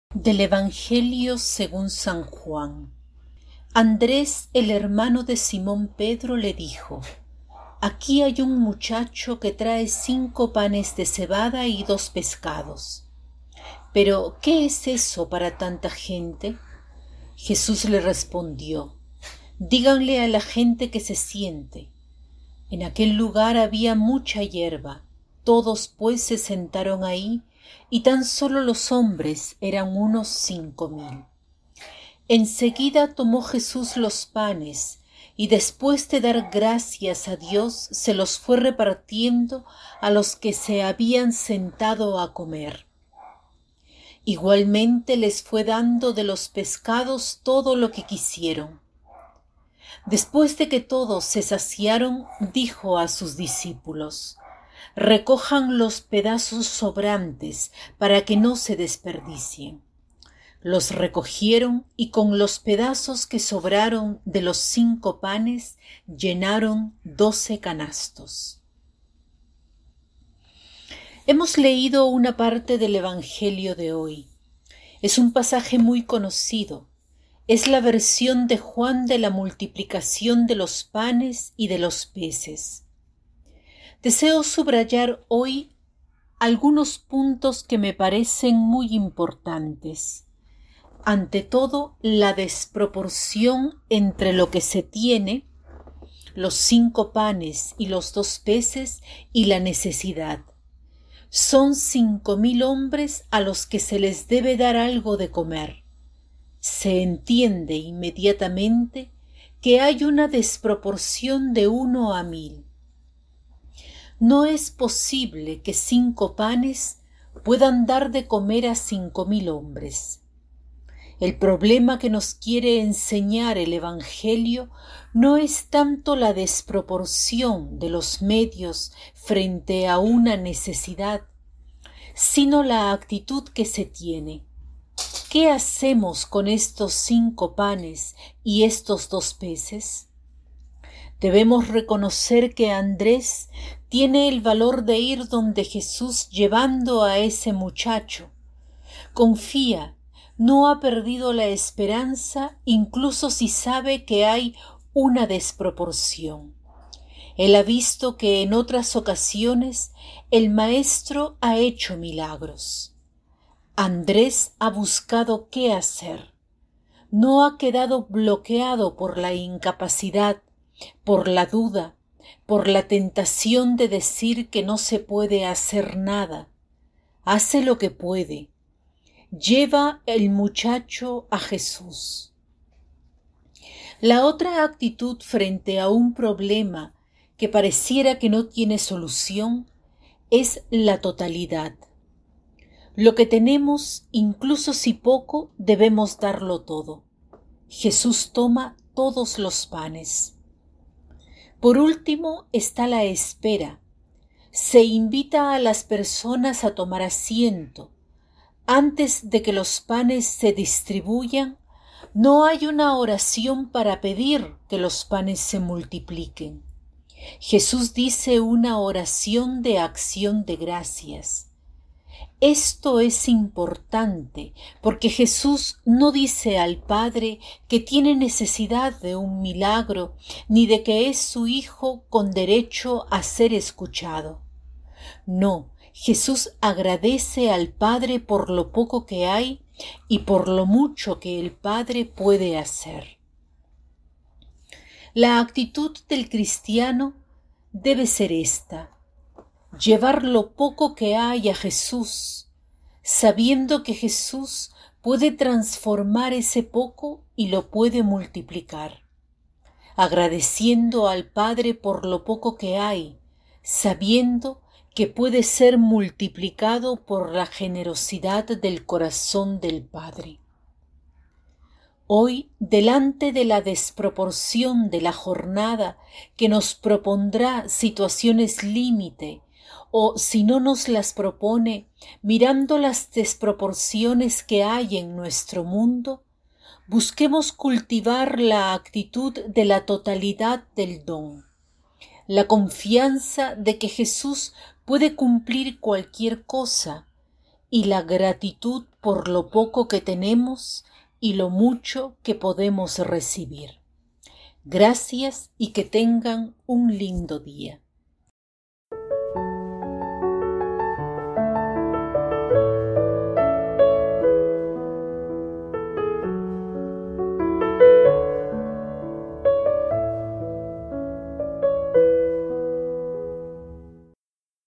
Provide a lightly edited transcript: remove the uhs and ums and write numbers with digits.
Del Evangelio según San Juan. Andrés, el hermano de Simón Pedro, le dijo: Aquí hay un muchacho que trae 5 panes de cebada y 2 pescados. Pero, ¿qué es eso para tanta gente? Jesús le respondió: Díganle a la gente que se siente. En aquel lugar había mucha hierba. Todos pues se sentaron ahí, y tan solo los hombres eran unos 5.000. Enseguida tomó Jesús los panes, y después de dar gracias a Dios, se los fue repartiendo a los que se habían sentado a comer. Igualmente les fue dando de los pescados todo lo que quisieron. Después de que todos se saciaron, dijo a sus discípulos: Recojan los pedazos sobrantes para que no se desperdicien. Los recogieron y con los pedazos que sobraron de los 5 panes llenaron 12 canastos. Hemos leído una parte del Evangelio de hoy. Es un pasaje muy conocido. Es la versión de Juan de la multiplicación de los panes y de los peces. Deseo subrayar hoy algunos puntos que me parecen muy importantes. Ante todo, la desproporción entre lo que se tiene, los 5 panes y los 2 peces, y la necesidad. Son 5.000 hombres a los que se les debe dar algo de comer. Se entiende inmediatamente que hay una desproporción de 1 a 1.000. No es posible que 5 panes puedan dar de comer a 5.000 hombres. El problema que nos quiere enseñar el Evangelio no es tanto la desproporción de los medios frente a una necesidad, sino la actitud que se tiene. ¿Qué hacemos con estos 5 panes y estos 2 peces? Debemos reconocer que Andrés tiene el valor de ir donde Jesús llevando a ese muchacho. Confía, no ha perdido la esperanza, incluso si sabe que hay una desproporción. Él ha visto que en otras ocasiones el Maestro ha hecho milagros. Andrés ha buscado qué hacer. No ha quedado bloqueado por la incapacidad, por la duda, por la tentación de decir que no se puede hacer nada. Hace lo que puede. Lleva el muchacho a Jesús. La otra actitud frente a un problema que pareciera que no tiene solución es la totalidad. Lo que tenemos, incluso si poco, debemos darlo todo. Jesús toma todos los panes. Por último está la espera. Se invita a las personas a tomar asiento. Antes de que los panes se distribuyan, no hay una oración para pedir que los panes se multipliquen. Jesús dice una oración de acción de gracias. Esto es importante porque Jesús no dice al Padre que tiene necesidad de un milagro ni de que es su Hijo con derecho a ser escuchado. No, Jesús agradece al Padre por lo poco que hay y por lo mucho que el Padre puede hacer. La actitud del cristiano debe ser esta: llevar lo poco que hay a Jesús, sabiendo que Jesús puede transformar ese poco y lo puede multiplicar. Agradeciendo al Padre por lo poco que hay, sabiendo que puede ser multiplicado por la generosidad del corazón del Padre. Hoy, delante de la desproporción de la jornada que nos propondrá situaciones límite, o si no nos las propone, mirando las desproporciones que hay en nuestro mundo, busquemos cultivar la actitud de la totalidad del don, la confianza de que Jesús puede cumplir cualquier cosa y la gratitud por lo poco que tenemos y lo mucho que podemos recibir. Gracias y que tengan un lindo día.